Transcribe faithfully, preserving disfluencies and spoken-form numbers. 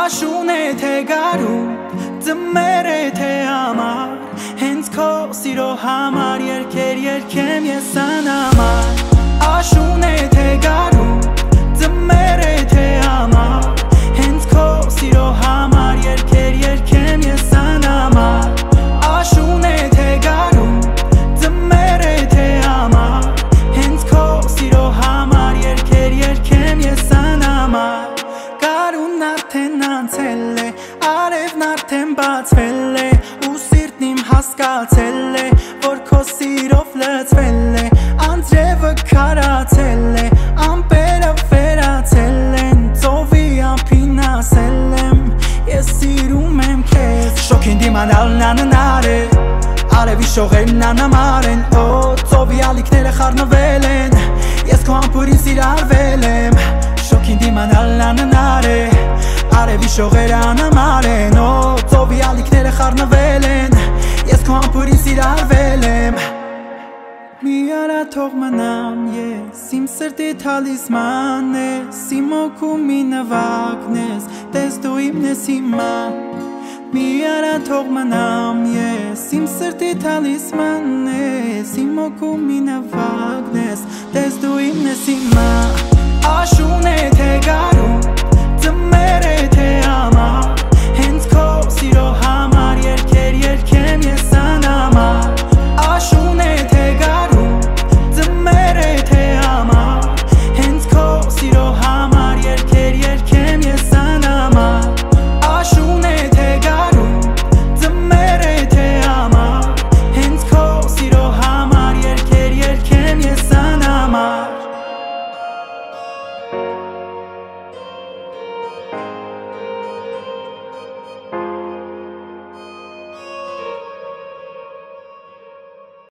աշունետ է գարում ձմերետ է ամար հենց քո սիրո համար երկեր երկեմ ես անամար աշունետ է գարում ձմերետ է ամար հենց քո սիրո համար երկեր երկեմ ես անամար աշունետ է գարում ձմերետ է ամար հենց քո սիրո համար երկեր երկեմ ես անամար Կարունն արդեն անցել է, արևն արդեն բացվել է ու սիրտն իմ հասկացել է, որ քո սիրով լցվել է անձրևը քարացել է, ամպերը վերացել են ծովի ափին ասել եմ, ես սիրում եմ քեզ Շոգին դիմանալն անհնար է, արևի շողերն անհամար են Օ, ծովի ալիքները խառնվել են, ես քո համբուրին սիրարվել եմ Շոգին դիմանալն անհնար է, արևի շողերը անհամար են Օ, ծովի ալիքները խառնվել են, ես քո համբուրին սիրարվել եմ Մի արա թող մնամ ես, իմ սրտի թալիսման ես, իմ օգում մի նվագն ես, տես դու իմն ես հիմա Մի արա թող մնամ ես, իմ սրտի թալիսման ես, իմ օգում մի նվագն ես, տես դու իմն ես հիմա Աշունետ է գարում